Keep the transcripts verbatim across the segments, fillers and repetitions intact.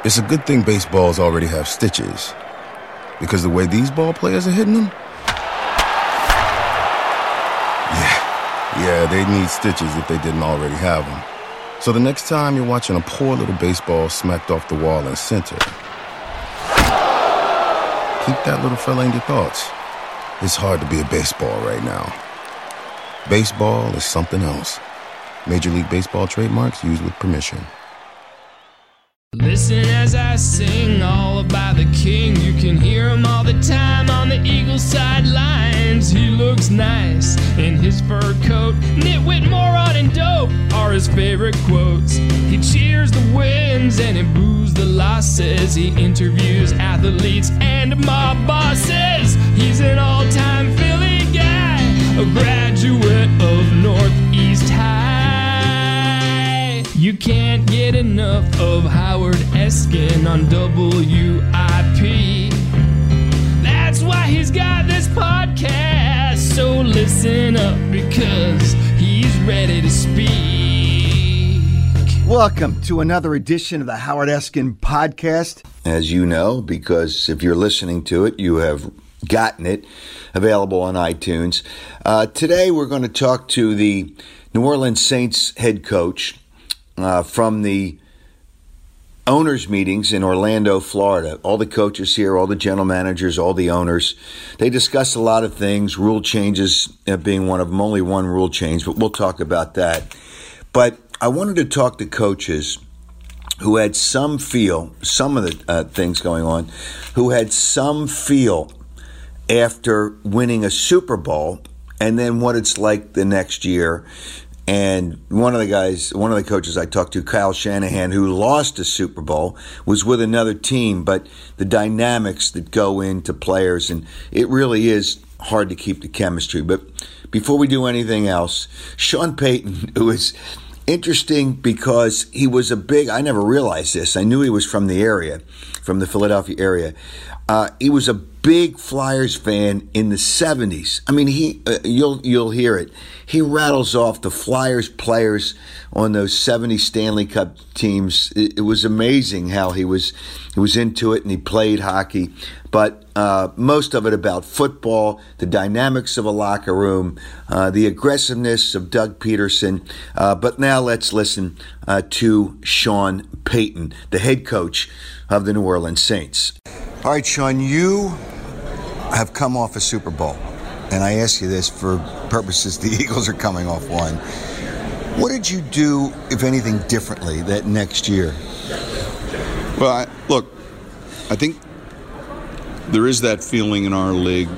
It's a good thing baseballs already have stitches, because the way these ball players are hitting them, yeah, yeah, they need stitches if they didn't already have them. So the next time you're watching a poor little baseball smacked off the wall in center, keep that little fella in your thoughts. It's hard to be a baseball right now. Baseball is something else. Major League Baseball trademarks used with permission. Listen as I sing all about the king. You can hear him all the time on the Eagles sidelines. He looks nice in his fur coat. Nitwit, moron, and dope are his favorite quotes. He cheers the wins and he boos the losses. He interviews athletes and mob bosses. He's an all-time Philly guy, a graduate of Northeast High. You can't get enough of Howard Eskin on W I P. That's why he's got this podcast. So listen up, because he's ready to speak. Welcome to another edition of the Howard Eskin podcast. As you know, because if you're listening to it, you have gotten it available on iTunes. Uh, today we're going to talk to the New Orleans Saints head coach Uh, from the owners' meetings in Orlando, Florida. All the coaches here, all the general managers, all the owners, they discussed a lot of things, rule changes uh, being one of them, only one rule change, but we'll talk about that. But I wanted to talk to coaches who had some feel, some of the uh, things going on, who had some feel after winning a Super Bowl and then what it's like the next year. And one of the guys, one of the coaches I talked to, Kyle Shanahan, who lost a Super Bowl, was with another team, but the dynamics that go into players, and it really is hard to keep the chemistry. But before we do anything else, Sean Payton, who is interesting because he was a big, I never realized this, I knew he was from the area, from the Philadelphia area. Uh, he was a big Flyers fan in the seventies. I mean, he uh, you'll you'll hear it. He rattles off the Flyers players on those seventy Stanley Cup teams. It, it was amazing how he was he was into it and he played hockey. But uh, most of it about football, the dynamics of a locker room, uh, the aggressiveness of Doug Peterson. Uh, but now let's listen uh, to Sean Payton, the head coach of the New Orleans Saints. All right, Sean, you have come off a Super Bowl, and I ask you this for purposes the Eagles are coming off one. What did you do, if anything, differently that next year? Well, I, look, I think there is that feeling in our league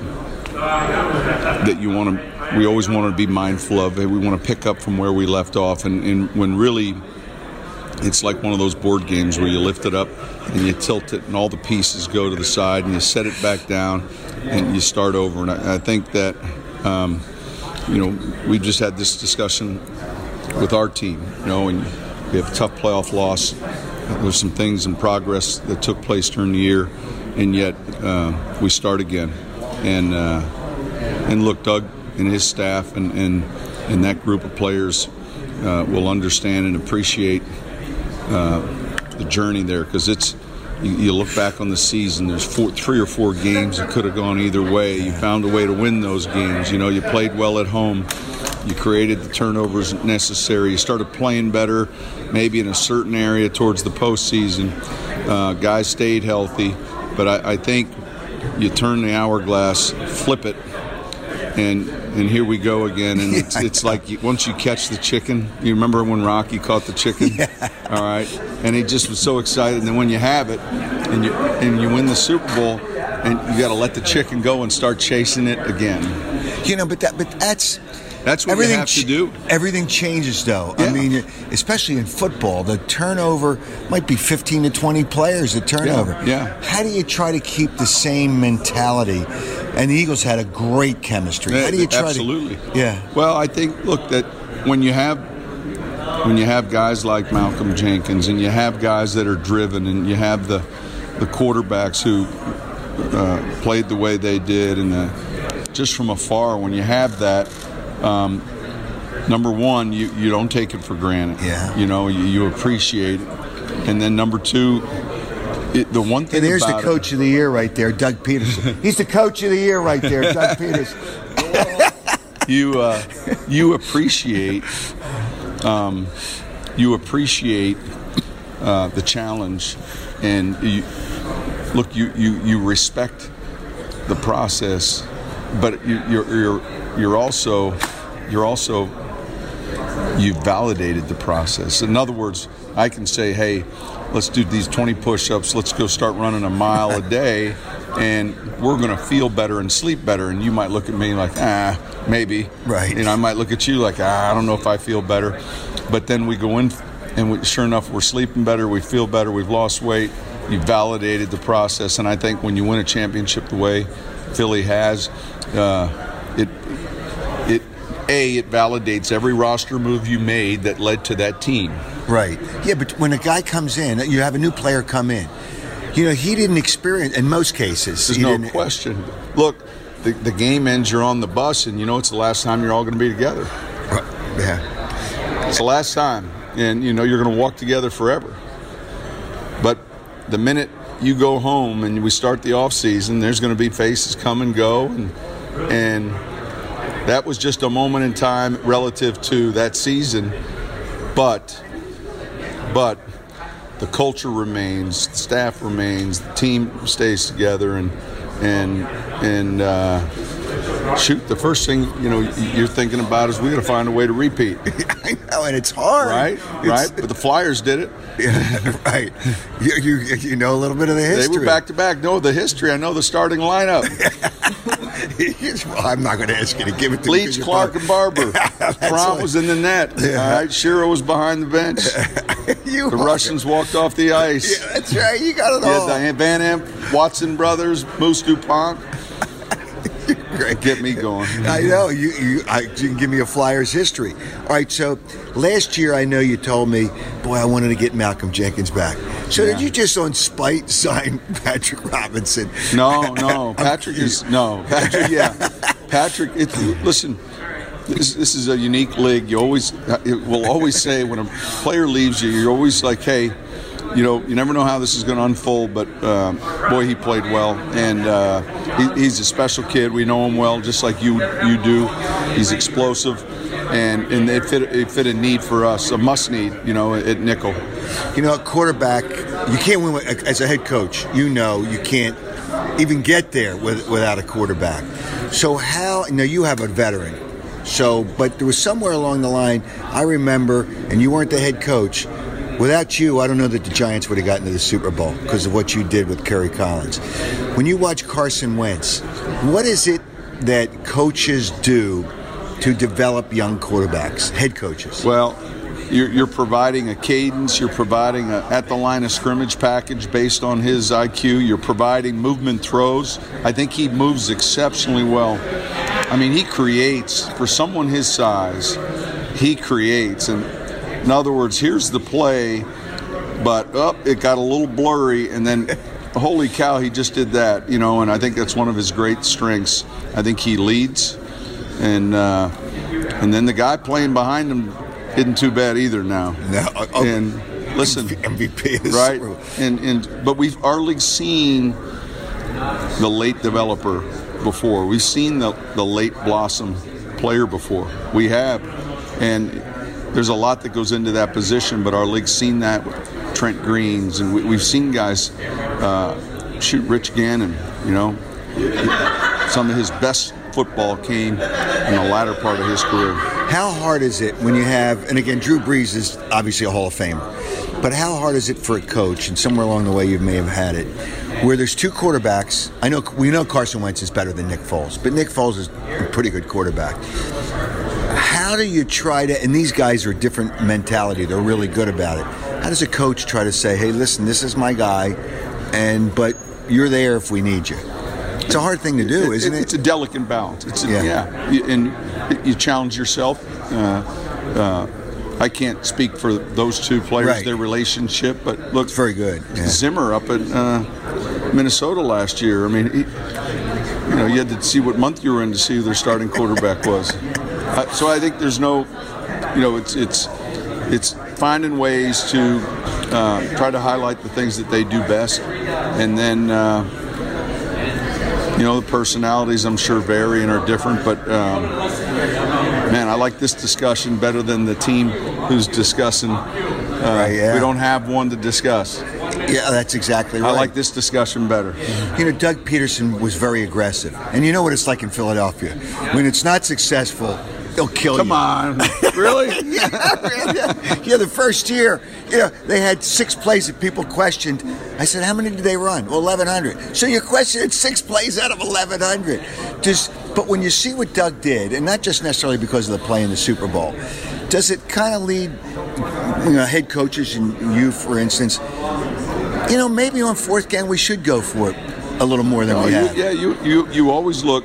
that you want to, we always want to be mindful of it. We want to pick up from where we left off, and, and when really it's like one of those board games where you lift it up and you tilt it and all the pieces go to the side and you set it back down and you start over. And I, I think that, um, you know, we just had this discussion with our team, you know, and we have a tough playoff loss. There's some things in progress that took place during the year, and yet uh, we start again. And uh, and look, Doug and his staff and, and, and that group of players uh, will understand and appreciate Uh, the journey there, because it's you, you look back on the season, there's four, three or four games that could have gone either way. You found a way to win those games. You know, you played well at home, you created the turnovers necessary, you started playing better maybe in a certain area towards the postseason. Uh, guys stayed healthy, but I, I think you turn the hourglass, flip it, and and here we go again. And it's, it's like you, once you catch the chicken, you remember when Rocky caught the chicken? Yeah. All right, and he just was so excited. And then when you have it, and you and you win the Super Bowl, and you got to let the chicken go and start chasing it again. You know, but that but that's that's what everything you have to do. Everything changes, though. Yeah. I mean, especially in football, the turnover might be fifteen to twenty players. The turnover. Yeah. yeah. How do you try to keep the same mentality? And the Eagles had a great chemistry. How do you try Absolutely. to? Yeah. Well, I think look that when you have when you have guys like Malcolm Jenkins and you have guys that are driven and you have the the quarterbacks who uh, played the way they did and the, just from afar, when you have that. Um, number one, you, you don't take it for granted. Yeah. You know, you, you appreciate it. And then number two, it, the one thing And there's the about coach it, of the year right there, Doug Peterson. He's the coach of the year right there, Doug Peterson. you uh, you appreciate um, you appreciate uh, the challenge, and you, look, you, you, you respect the process, but you, you're you're you're also you're also you validated the process. In other words, I can say, hey, let's do these twenty push-ups, let's go start running a mile a day, and we're going to feel better and sleep better. And you might look at me like, ah, maybe. Right. And I might look at you like, ah, I don't know if I feel better. But then we go in, and we, sure enough, we're sleeping better, we feel better, we've lost weight, you validated the process. And I think when you win a championship the way Philly has, uh, it it A, it validates every roster move you made that led to that team. Right. Yeah, but when a guy comes in, you have a new player come in. You know, he didn't experience, in most cases. There's he no didn't, question. Look, the, the game ends, you're on the bus, and you know it's the last time you're all going to be together. Yeah. It's the last time. And, you know, you're going to walk together forever. But the minute you go home and we start the off season, there's going to be faces come and go. And, and that was just a moment in time relative to that season. But, but the culture remains, the staff remains, the team stays together, and and and uh, shoot, the first thing you know you're thinking about is we got to find a way to repeat. I know, and it's hard, right? It's, right. But the Flyers did it. Yeah, right. You, you you know a little bit of the history. They were back to back. No, the history. I know the starting lineup. Well, I'm not going to ask you to give it to Leach, me. Clark, and Barber. Tromp was in the net. Yeah. All right, Shiro was behind the bench. you The are. Russians walked off the ice. Yeah, that's right. You got it You all. had the Van Amp, Watson brothers, Moose DuPont. Great. Get me going. I know you. You, I, you can give me a Flyers history. All right. So last year, I know you told me, boy, I wanted to get Malcolm Jenkins back. So Yeah. did you just on spite sign Patrick Robinson? No, no. Patrick is no. Patrick, yeah. Patrick. It's listen. This, this is a unique league. You always it will always say when a player leaves you, you're always like, hey, you know, you never know how this is going to unfold. But uh, boy, he played well, and uh, he, he's a special kid. We know him well, just like you you do. He's explosive, and and it fit it fit a need for us, a must need. You know, at nickel. You know, a quarterback, you can't win with, as a head coach. You know, you can't even get there with, without a quarterback. So how? You know, you have a veteran. So, but there was somewhere along the line, I remember, and you weren't the head coach. Without you, I don't know that the Giants would have gotten to the Super Bowl because of what you did with Kerry Collins. When you watch Carson Wentz, what is it that coaches do to develop young quarterbacks, head coaches? Well, you're, you're providing a cadence. You're providing a at the line of scrimmage package based on his I Q. You're providing movement throws. I think he moves exceptionally well. I mean, he creates for someone his size. He creates, and in other words, here's the play, but up oh, it got a little blurry, and then holy cow, he just did that, you know. And I think that's one of his great strengths. I think he leads, and uh, and then the guy playing behind him isn't too bad either now. No, oh, and listen, M V P is right? true. And and but we've our league's seen the late developer before. We've seen the the late blossom player before. We have, and there's a lot that goes into that position. But our league's seen that with Trent Greens, and we, we've seen guys uh, shoot Rich Gannon. You know, some of his best football came in the latter part of his career. How hard is it when you have, and again, Drew Brees is obviously a Hall of Famer, but how hard is it for a coach, and somewhere along the way you may have had it, where there's two quarterbacks? I know we know Carson Wentz is better than Nick Foles, but Nick Foles is a pretty good quarterback. How do you try to, and these guys are a different mentality, they're really good about it. How does a coach try to say, hey, listen, this is my guy, and but you're there if we need you? It's a hard thing to do, isn't it? It's a delicate balance. It's a, Yeah. yeah. You- and you challenge yourself. Uh, uh, I can't speak for those two players, Right. their relationship, but look, It's very good. Yeah. Zimmer up at uh, Minnesota last year. I mean, he, you know, you had to see what month you were in to see who their starting quarterback was. Uh, so I think there's no, you know, it's it's it's finding ways to uh, try to highlight the things that they do best, and then uh, you know the personalities I'm sure vary and are different, but um, man, I like this discussion better than the team who's discussing. Uh, right, yeah. We don't have one to discuss. Yeah, that's exactly right. I like this discussion better. You know, Doug Peterson was very aggressive. And you know what it's like in Philadelphia. When it's not successful, they'll kill Come you. on. Really? yeah, yeah, yeah, the first year, you know, they had six plays that people questioned. I said, how many did they run? Well, eleven hundred. So you're questioning six plays out of eleven hundred. Just, but when you see what Doug did, and not just necessarily because of the play in the Super Bowl, does it kind of lead, you know, head coaches and you, for instance, you know, maybe on fourth down we should go for it a little more than oh, we you, have. Yeah, you, you, you always look,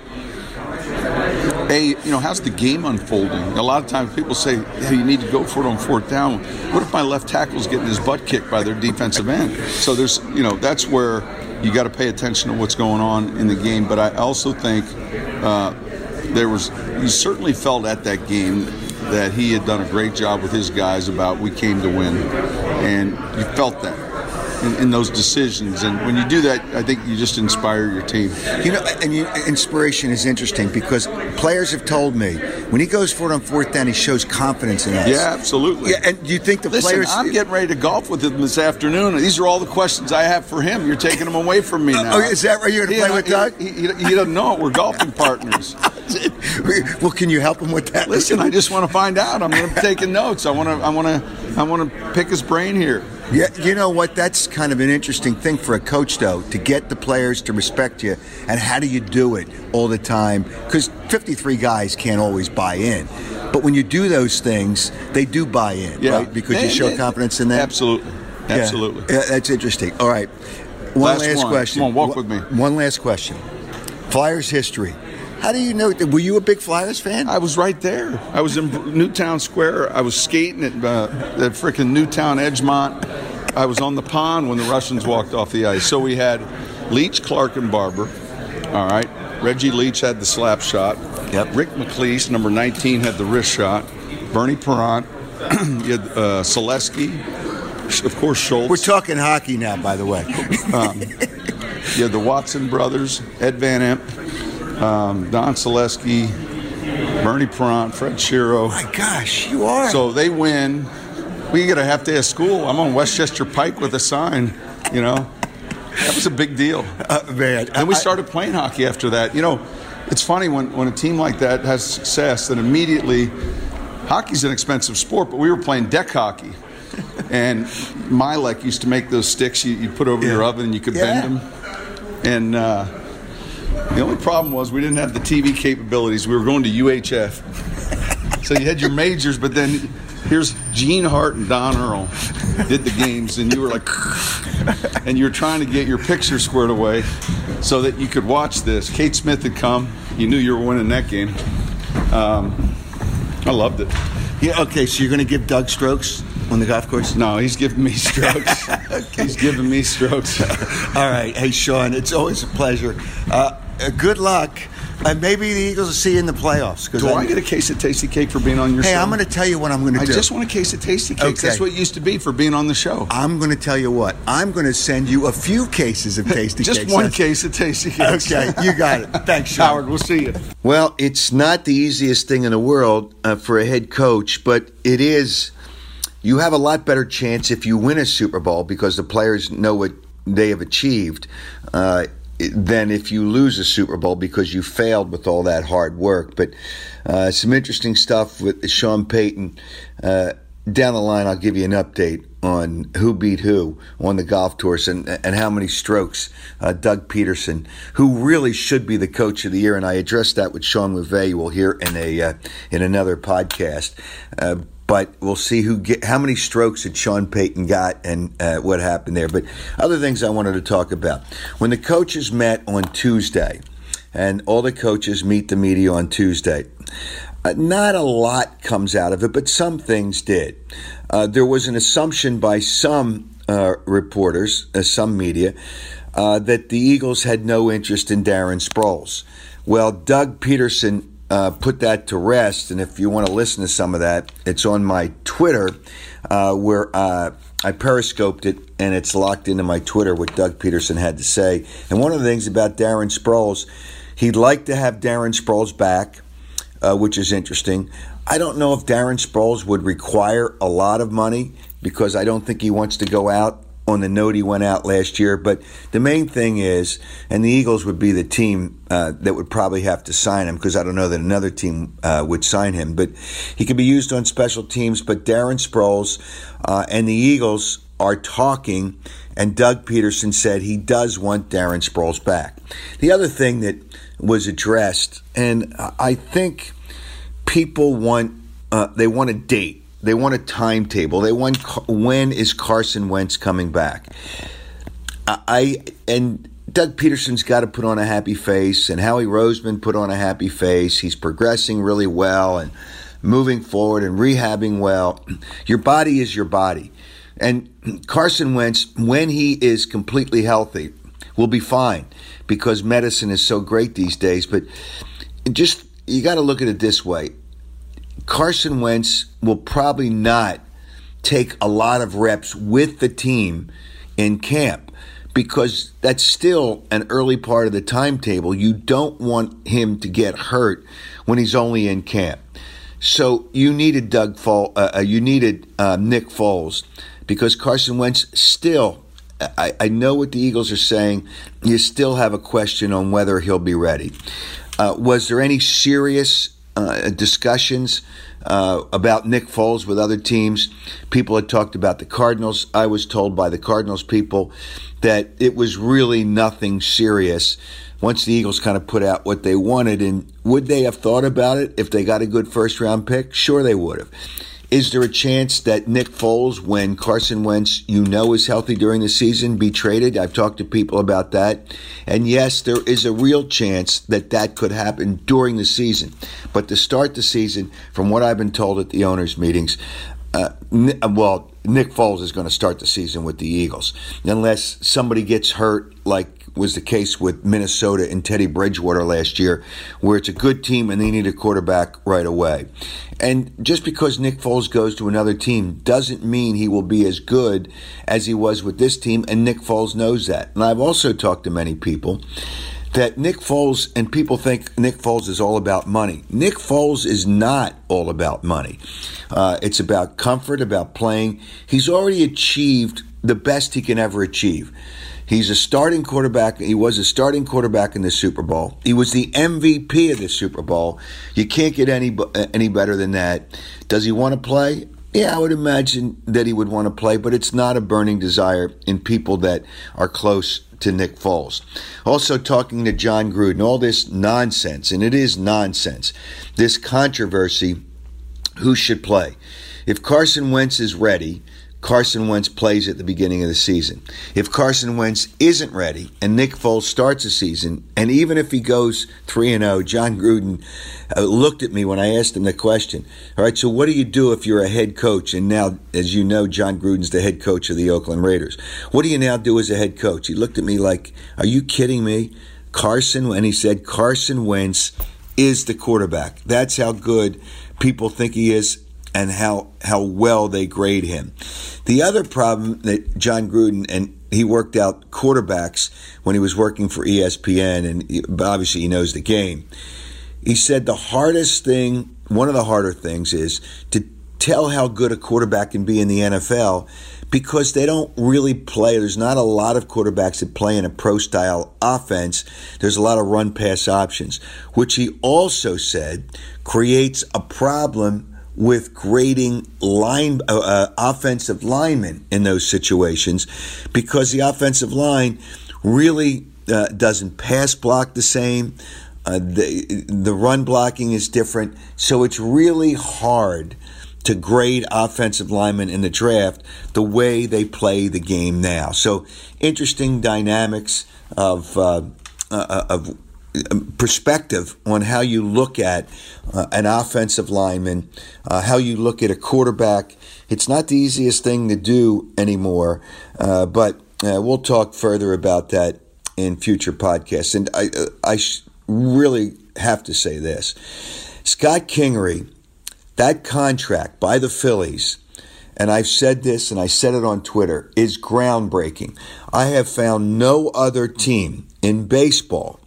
hey, you know, how's the game unfolding? A lot of times people say, hey, you need to go for it on fourth down. What if my left tackle's getting his butt kicked by their defensive end? So there's, you know, that's where you got to pay attention to what's going on in the game. But I also think uh, there was, you certainly felt at that game that he had done a great job with his guys about we came to win. And you felt that. In, in those decisions, and when you do that, I think you just inspire your team. You know, and you, inspiration is interesting because players have told me when he goes for it on fourth down, he shows confidence in us. Yeah, absolutely. Yeah, and you think the Listen, players? I'm getting ready to golf with him this afternoon, and these are all the questions I have for him. You're taking them away from me now. Oh, is that right? You're going to play he, with he, Doug? He, he, he doesn't know it. We're golfing partners. Well, can you help him with that? Listen, I just want to find out. I'm going to be taking notes. I want to. I want to. I want to pick his brain here. Yeah, you know what? That's kind of an interesting thing for a coach, though, to get the players to respect you. And how do you do it all the time? Because fifty-three guys can't always buy in. But when you do those things, they do buy in, Yeah. right? Because you Yeah, show yeah. confidence in them. Absolutely. Absolutely. Yeah, yeah, that's interesting. All right. One Last last one. question. Come on, walk with me. One last question. Flyers history. How do you know? Were you a big Flyers fan? I was right there. I was in Newtown Square. I was skating at uh, the frickin' Newtown Edgemont. I was on the pond when the Russians walked off the ice. So we had Leach, Clark, and Barber. All right. Reggie Leach had the slap shot. Yep. Rick McLeese, number nineteen, had the wrist shot. Bernie Perrant. You had uh, Selesky. Of course, Schultz. We're talking hockey now, by the way. um, you had the Watson brothers, Ed Van Imp, um, Don Selesky, Bernie Perrant, Fred Shiro. My gosh, you are. So they win. We get a half day of school. I'm on Westchester Pike with a sign, you know. That was a big deal. Uh, man, And we I- started playing hockey after that. You know, it's funny when, when a team like that has success, then immediately, hockey's an expensive sport, but we were playing deck hockey. And Milek used to make those sticks you, you put over Yeah. your oven and you could Yeah. bend them. And uh, the only problem was we didn't have the T V capabilities. We were going to U H F. So you had your majors, but then here's Gene Hart and Don Earl did the games, and you were like, and you were trying to get your picture squared away so that you could watch this. Kate Smith had come. You knew you were winning that game. Um, I loved it. Yeah, okay, so you're going to give Doug strokes on the golf course? No, he's giving me strokes. Okay. He's giving me strokes. All right. Hey, Sean, it's always a pleasure. Uh, uh, good luck. Uh, maybe the Eagles will see you in the playoffs. 'Cause Do I'm- I get a case of Tasty Cake for being on your Hey, show? I'm going to tell you what I'm going to I do. just want a case of Tasty Cakes. Okay. That's what it used to be for being on the show. I'm going to tell you what. I'm going to send you a few cases of Tasty Just Cakes. one That's- case of Tasty Cakes. Okay, you got it. Thanks, Sean. Howard, we'll see you. Well, it's not the easiest thing in the world uh, for a head coach, but it is. You have a lot better chance if you win a Super Bowl because the players know what they have achieved uh, than if you lose a Super Bowl because you failed with all that hard work. But uh, some interesting stuff with Sean Payton. Uh, down the line, I'll give you an update on who beat who on the golf course and, and how many strokes uh, Doug Peterson, who really should be the coach of the year, and I addressed that with Sean McVay. You will hear in a uh, in another podcast. Uh, But we'll see who get how many strokes that Sean Payton got and uh, what happened there. But other things I wanted to talk about. When the coaches met on Tuesday, and all the coaches meet the media on Tuesday, uh, not a lot comes out of it, but some things did. Uh, there was an assumption by some uh, reporters, uh, some media, uh, that the Eagles had no interest in Darren Sproles. Well, Doug Peterson uh, put that to rest, and if you want to listen to some of that, it's on my Twitter, uh, where uh, I periscoped it, and it's locked into my Twitter what Doug Peterson had to say. And one of the things about Darren Sproles, he'd like to have Darren Sproles back, uh, which is interesting. I don't know if Darren Sproles would require a lot of money because I don't think he wants to go out on the note he went out last year. But the main thing is, and the Eagles would be the team uh, that would probably have to sign him because I don't know that another team uh, would sign him. But he could be used on special teams. But Darren Sproles uh, and the Eagles are talking, and Doug Peterson said he does want Darren Sproles back. The other thing that was addressed, and I think people want, uh, they want a date. They want a timetable. They want when is Carson Wentz coming back. I and Doug Peterson's got to put on a happy face, and Howie Roseman put on a happy face. He's progressing really well and moving forward and rehabbing well. Your body is your body, and Carson Wentz, when he is completely healthy, will be fine because medicine is so great these days. But just you got to look at it this way. Carson Wentz will probably not take a lot of reps with the team in camp because that's still an early part of the timetable. You don't want him to get hurt when he's only in camp. So you needed Doug Fol- uh, you needed uh, Nick Foles because Carson Wentz still, I, I know what the Eagles are saying, you still have a question on whether he'll be ready. Uh, was there any serious Uh, discussions uh, about Nick Foles with other teams? People had talked about the Cardinals. I was told by the Cardinals people that it was really nothing serious once the Eagles kind of put out what they wanted. And would they have thought about it if they got a good first-round pick? Sure they would have. Is there a chance that Nick Foles, when Carson Wentz, you know, is healthy during the season, be traded? I've talked to people about that. And yes, there is a real chance that that could happen during the season. But to start the season, from what I've been told at the owners' meetings, uh, well, Nick Foles is going to start the season with the Eagles. Unless somebody gets hurt like was the case with Minnesota and Teddy Bridgewater last year, where it's a good team and they need a quarterback right away. And just because Nick Foles goes to another team doesn't mean he will be as good as he was with this team, and Nick Foles knows that. And I've also talked to many people that Nick Foles, and people think Nick Foles is all about money. Nick Foles is not all about money. Uh, it's about comfort, about playing. He's already achieved the best he can ever achieve. He's a starting quarterback. He was a starting quarterback in the Super Bowl. He was the M V P of the Super Bowl. You can't get any any better than that. Does he want to play? Yeah, I would imagine that he would want to play, but it's not a burning desire in people that are close to Nick Foles. Also talking to John Gruden, all this nonsense, and it is nonsense, this controversy, who should play. If Carson Wentz is ready, Carson Wentz plays at the beginning of the season. If Carson Wentz isn't ready and Nick Foles starts the season, and even if he goes three and oh, John Gruden uh, looked at me when I asked him the question. All right, so what do you do if you're a head coach? And now, as you know, John Gruden's the head coach of the Oakland Raiders. What do you now do as a head coach? He looked at me like, are you kidding me? Carson, and he said, Carson Wentz is the quarterback. That's how good people think he is and how, how well they grade him. The other problem that John Gruden, and he worked out quarterbacks when he was working for E S P N, and he, obviously he knows the game. He said the hardest thing, one of the harder things, is to tell how good a quarterback can be in the N F L because they don't really play. There's not a lot of quarterbacks that play in a pro-style offense. There's a lot of run-pass options, which he also said creates a problem with grading line uh, uh, offensive linemen in those situations because the offensive line really uh, doesn't pass block the same. Uh, the, the run blocking is different. So it's really hard to grade offensive linemen in the draft the way they play the game now. So interesting dynamics of uh, uh, of perspective on how you look at uh, an offensive lineman, uh, how you look at a quarterback. It's not the easiest thing to do anymore, uh, but uh, we'll talk further about that in future podcasts. And I, I really have to say this. Scott Kingery, that contract by the Phillies, and I've said this and I said it on Twitter, is groundbreaking. I have found no other team in baseball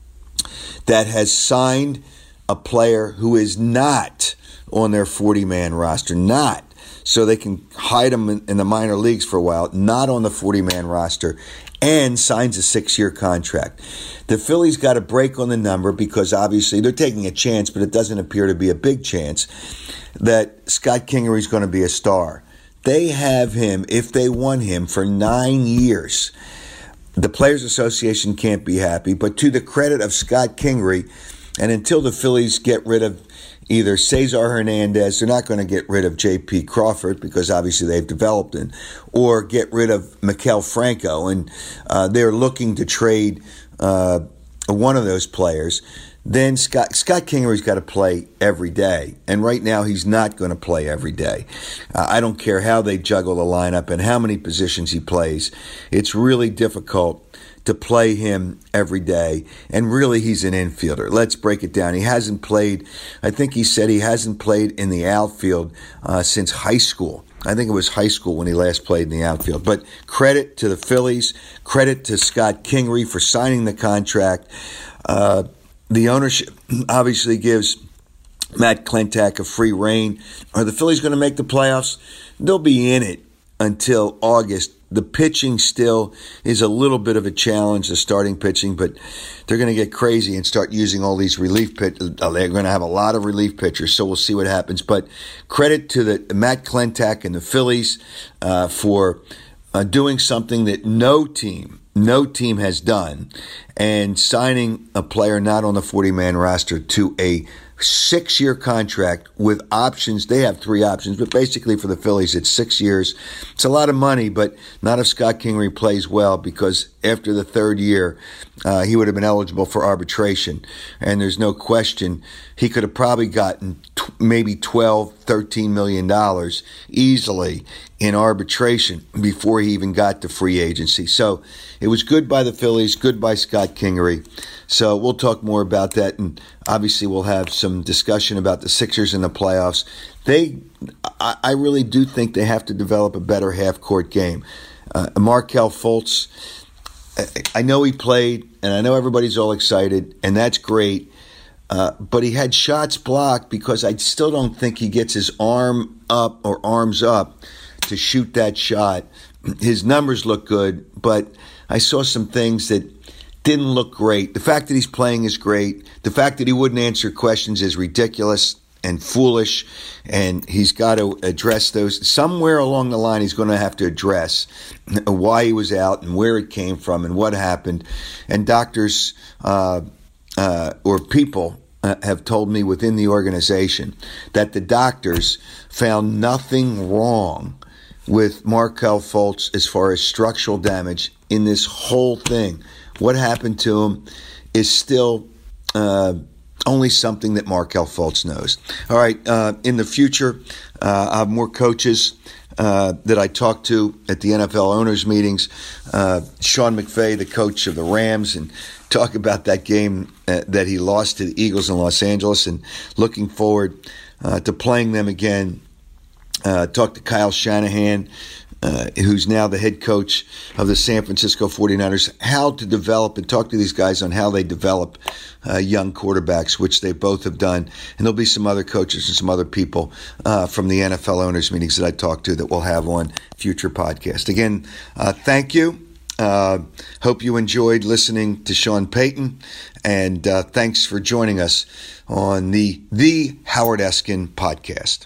that has signed a player who is not on their forty-man roster, not so they can hide him in, in the minor leagues for a while, not on the forty-man roster, and signs a six-year contract. The Phillies got a break on the number because obviously they're taking a chance, but it doesn't appear to be a big chance that Scott Kingery is going to be a star. They have him, if they want him, for nine years. The Players Association can't be happy, but to the credit of Scott Kingery, and until the Phillies get rid of either Cesar Hernandez, they're not going to get rid of J P Crawford because obviously they've developed him, or get rid of Maikel Franco, and uh, they're looking to trade uh, one of those players. Then Scott Scott Kingery's got to play every day, and right now he's not going to play every day. Uh, I don't care how they juggle the lineup and how many positions he plays. It's really difficult to play him every day, and really he's an infielder. Let's break it down. He hasn't played, I think he said he hasn't played in the outfield uh, since high school. I think it was high school when he last played in the outfield. But credit to the Phillies, credit to Scott Kingery for signing the contract. Uh, the ownership obviously gives Matt Klentak a free rein. Are the Phillies going to make the playoffs? They'll be in it until August. The pitching still is a little bit of a challenge, the starting pitching, but they're going to get crazy and start using all these relief pitchers. They're going to have a lot of relief pitchers, so we'll see what happens. But credit to the Matt Klentak and the Phillies uh, for uh, doing something that no team, no team has done, and signing a player not on the forty-man roster to a six-year contract with options. They have three options, but basically for the Phillies, it's six years. It's a lot of money, but not if Scott Kingery plays well, because after the third year, uh, he would have been eligible for arbitration. And there's no question he could have probably gotten t- maybe twelve, thirteen million dollars easily in arbitration before he even got to free agency. So it was good by the Phillies, good by Scott Kingery. So we'll talk more about that, and obviously we'll have some discussion about the Sixers in the playoffs. They, I, I really do think they have to develop a better half-court game. Uh, Markelle Fultz, I, I know he played, and I know everybody's all excited, and that's great, uh, but he had shots blocked because I still don't think he gets his arm up or arms up to shoot that shot. His numbers look good, but I saw some things that didn't look great. The fact that he's playing is great. The fact that he wouldn't answer questions is ridiculous and foolish, and he's got to address those. Somewhere along the line, he's going to have to address why he was out and where it came from and what happened. And doctors uh, uh, or people uh, have told me within the organization that the doctors found nothing wrong with Markelle Fultz as far as structural damage in this whole thing. What happened to him is still uh, only something that Markelle Fultz knows. All right, uh, in the future, uh, I have more coaches uh, that I talk to at the N F L owners' meetings. Uh, Sean McVay, the coach of the Rams, and talk about that game uh, that he lost to the Eagles in Los Angeles, and looking forward uh, to playing them again. Uh, talk to Kyle Shanahan, Uh, who's now the head coach of the San Francisco forty-niners, how to develop, and talk to these guys on how they develop uh, young quarterbacks, which they both have done. And there'll be some other coaches and some other people uh, from the N F L owners meetings that I talk to that we'll have on future podcasts. Again, uh, thank you. Uh, hope you enjoyed listening to Sean Payton, and uh, thanks for joining us on the The Howard Eskin podcast.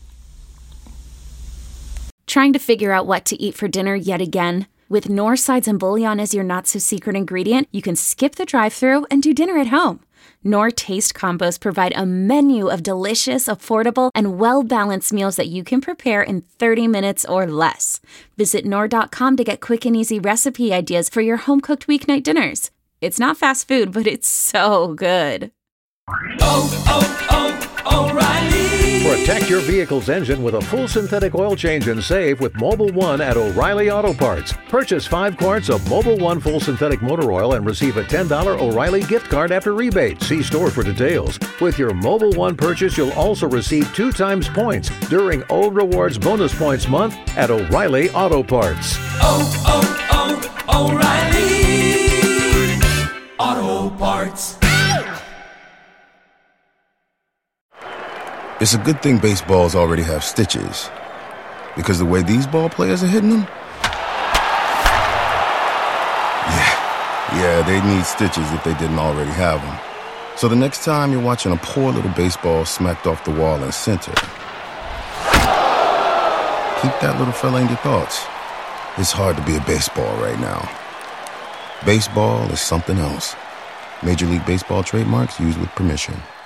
Trying to figure out what to eat for dinner yet again? With Knorr sides and bouillon as your not-so-secret ingredient, you can skip the drive-thru and do dinner at home. Knorr Taste Combos provide a menu of delicious, affordable, and well-balanced meals that you can prepare in thirty minutes or less. Visit Knorr dot com to get quick and easy recipe ideas for your home-cooked weeknight dinners. It's not fast food, but it's so good. Oh, oh, oh, O'Reilly Protect your vehicle's engine with a full synthetic oil change and save with Mobil one at O'Reilly Auto Parts. Purchase five quarts of Mobil one full synthetic motor oil and receive a ten dollars O'Reilly gift card after rebate. See store for details. With your Mobil one purchase, you'll also receive two times points during O Rewards Bonus Points Month at O'Reilly Auto Parts. Oh, oh, oh, O'Reilly Auto Parts. It's a good thing baseballs already have stitches, because the way these ball players are hitting them, yeah, yeah, they need stitches if they didn't already have them. So the next time you're watching a poor little baseball smacked off the wall in center, keep that little fella in your thoughts. It's hard to be a baseball right now. Baseball is something else. Major League Baseball trademarks used with permission.